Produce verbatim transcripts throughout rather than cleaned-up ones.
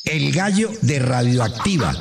El gallo de Radioactiva.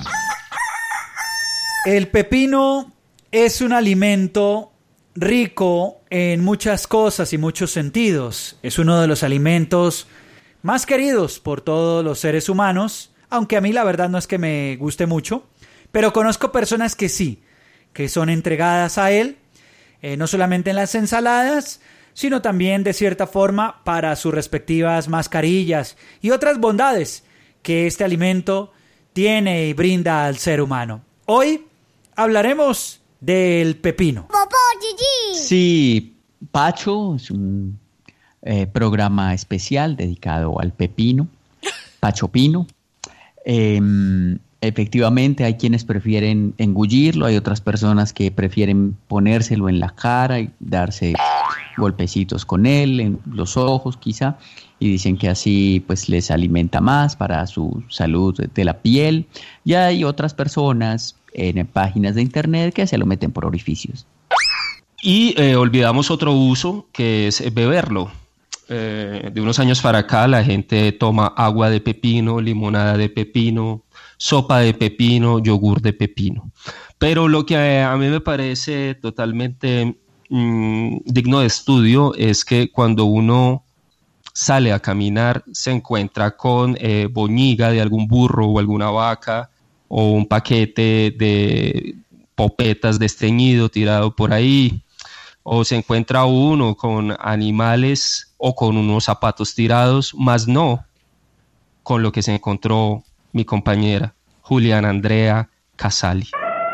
El pepino es un alimento rico en muchas cosas y muchos sentidos. Es uno de los alimentos más queridos por todos los seres humanos, aunque a mí la verdad no es que me guste mucho, pero conozco personas que sí, que son entregadas a él, eh, no solamente en las ensaladas, sino también de cierta forma para sus respectivas mascarillas y otras bondades que este alimento tiene y brinda al ser humano. Hoy hablaremos del pepino. Sí, Pacho es un eh, programa especial dedicado al pepino, Pacho Pino. Eh, efectivamente hay quienes prefieren engullirlo, hay otras personas que prefieren ponérselo en la cara y darse golpecitos con él, en los ojos quizá, y dicen que así pues les alimenta más para su salud de la piel. Y hay otras personas en páginas de internet que se lo meten por orificios. Y eh, olvidamos otro uso, que es beberlo. Eh, de unos años para acá la gente toma agua de pepino, limonada de pepino, sopa de pepino, yogur de pepino. Pero lo que a, a mí me parece totalmente mmm, digno de estudio es que cuando uno sale a caminar se encuentra con eh, boñiga de algún burro o alguna vaca o un paquete de popetas de estreñido tirado por ahí, o se encuentra uno con animales o con unos zapatos tirados, más no con lo que se encontró mi compañera Juliana Andrea Casali.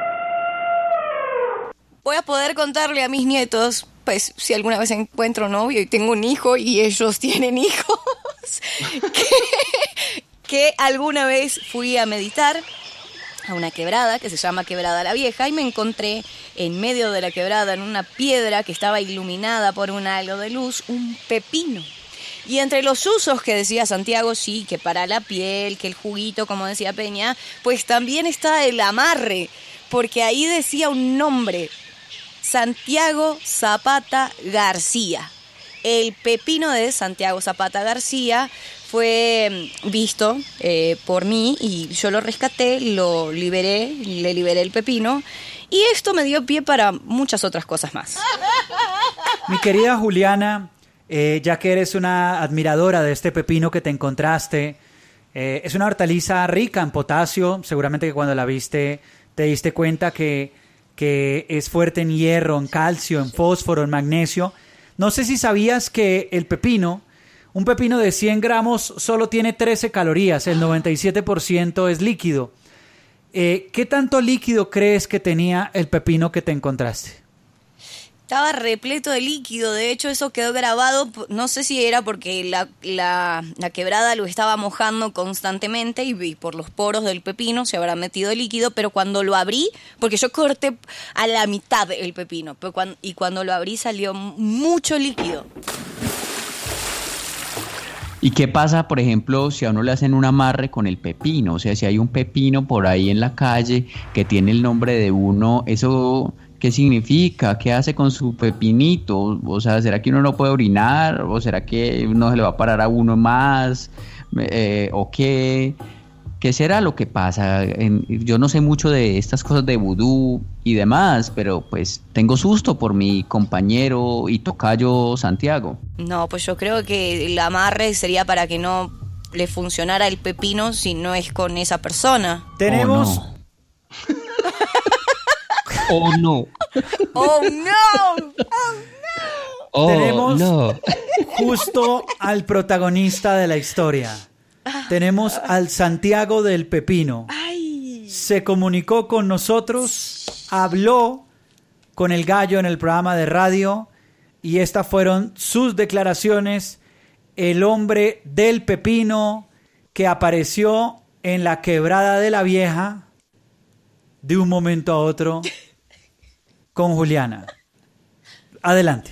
Voy a poder contarle a mis nietos, pues si alguna vez encuentro novio y tengo un hijo y ellos tienen hijos, que, que alguna vez fui a meditar a una quebrada que se llama Quebrada la Vieja y me encontré en medio de la quebrada, en una piedra que estaba iluminada por un halo de luz, un pepino. Y entre los usos que decía Santiago, sí, que para la piel, que el juguito, como decía Peña, pues también está el amarre, porque ahí decía un nombre, Santiago Zapata García. El pepino de Santiago Zapata García fue visto eh, por mí y yo lo rescaté, lo liberé, le liberé el pepino y esto me dio pie para muchas otras cosas más. Mi querida Juliana, eh, ya que eres una admiradora de este pepino que te encontraste, eh, es una hortaliza rica en potasio, seguramente que cuando la viste te diste cuenta que, que es fuerte en hierro, en calcio, en fósforo, en magnesio. No sé si sabías que el pepino, un pepino de cien gramos solo tiene trece calorías, el noventa y siete por ciento es líquido. Eh, ¿Qué tanto líquido crees que tenía el pepino que te encontraste? Estaba repleto de líquido, de hecho eso quedó grabado, no sé si era porque la, la, la quebrada lo estaba mojando constantemente y, y por los poros del pepino se habrá metido líquido, pero cuando lo abrí, porque yo corté a la mitad el pepino, pero cuando, y cuando lo abrí salió mucho líquido. ¿Y qué pasa, por ejemplo, si a uno le hacen un amarre con el pepino? O sea, si hay un pepino por ahí en la calle que tiene el nombre de uno, ¿eso qué significa? ¿Qué hace con su pepinito? O sea, ¿será que uno no puede orinar? ¿O será que no se le va a parar a uno más? Eh, ¿O qué? ¿Qué será lo que pasa? En, yo no sé mucho de estas cosas de vudú y demás, pero pues tengo susto por mi compañero y tocayo Santiago. No, pues yo creo que el amarre sería para que no le funcionara el pepino si no es con esa persona. Tenemos... Oh, no. ¡Oh, no! Oh, Tenemos no. justo al protagonista de la historia. Tenemos al Santiago del Pepino. Ay. Se comunicó con nosotros, habló con el gallo en el programa de radio y estas fueron sus declaraciones. El hombre del pepino que apareció en la Quebrada de la Vieja de un momento a otro con Juliana. Adelante.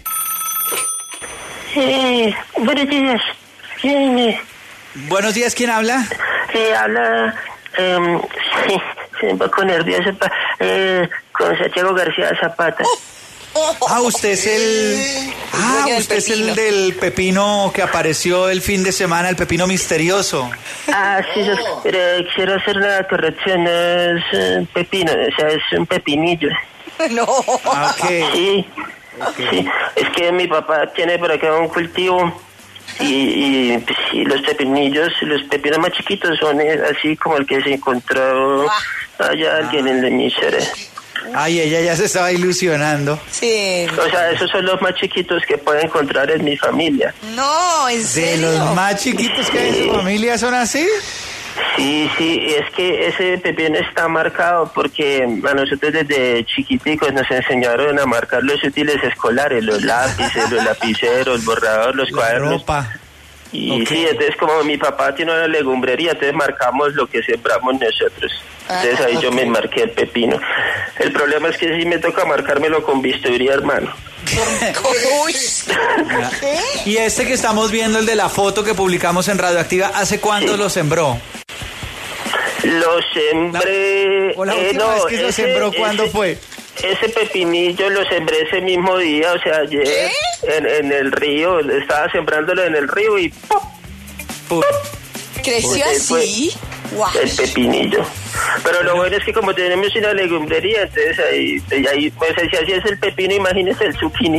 Eh, buenos días. Eh, Buenos días, ¿quién habla? eh, habla, eh, sí, sí, un poco nervioso, pa, eh, con Santiago García Zapata. Ah, usted es el... Ah, dueño del usted es el pepino. del pepino que apareció el fin de semana, el pepino misterioso. Ah, sí, yo, pero quiero hacer la corrección, no es eh, pepino, o sea, es un pepinillo. No. Ah, ok. Sí, sí, es que mi papá tiene por acá un cultivo y, y, pues, y los pepinillos, los pepinos más chiquitos son eh, así como el que se encontró allá alguien en la emisora. Ay, ella ya se estaba ilusionando. Sí. O sea, esos son los más chiquitos que puedo encontrar en mi familia. No, en ¿De serio. los más chiquitos que hay en su familia son así? Sí, sí, es que ese pepino está marcado porque a nosotros desde chiquiticos nos enseñaron a marcar los útiles escolares, los lápices, los lapiceros, el borrador, los La cuadernos. ropa. Y Ok. sí, entonces como mi papá tiene una legumbrería, entonces marcamos lo que sembramos nosotros. Entonces ahí yo me marqué el pepino. El problema es que sí me toca marcármelo con bisturí, hermano. Uy. ¿Qué? Y este que estamos viendo, el de la foto que publicamos en Radioactiva, ¿hace cuándo Sí. lo sembró? Lo sembré... O la eh, última no, vez que lo ese- sembró, ¿cuándo ese- fue? Ese pepinillo lo sembré ese mismo día, o sea, ayer en, en el río, estaba sembrándolo en el río y ¡pum! Pu- ¿Creció Pues, así? Guau. el pepinillo. Pero lo bueno es que como tenemos una legumbrería, entonces ahí, y ahí pues si así es el pepino, imagínese el zucchini.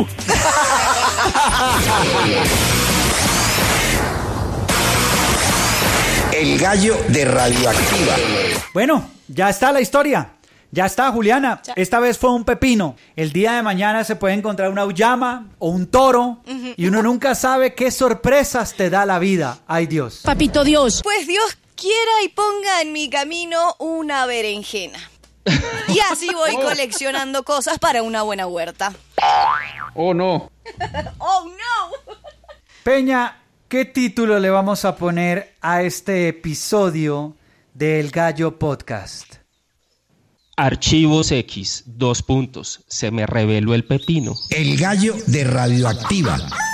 El gallo de Radioactiva. Bueno, ya está la historia. Ya está, Juliana. Ya. Esta vez fue un pepino. El día de mañana se puede encontrar una auyama o un toro y uno nunca sabe qué sorpresas te da la vida. Ay, Dios. Papito Dios. Pues Dios quiera y ponga en mi camino una berenjena. Y así voy coleccionando cosas para una buena huerta. Oh, no. ¡Oh, no! Peña, ¿qué título le vamos a poner a este episodio del Gallo Podcast? Archivos X, dos puntos. Se me reveló el pepino. El gallo de Radioactiva.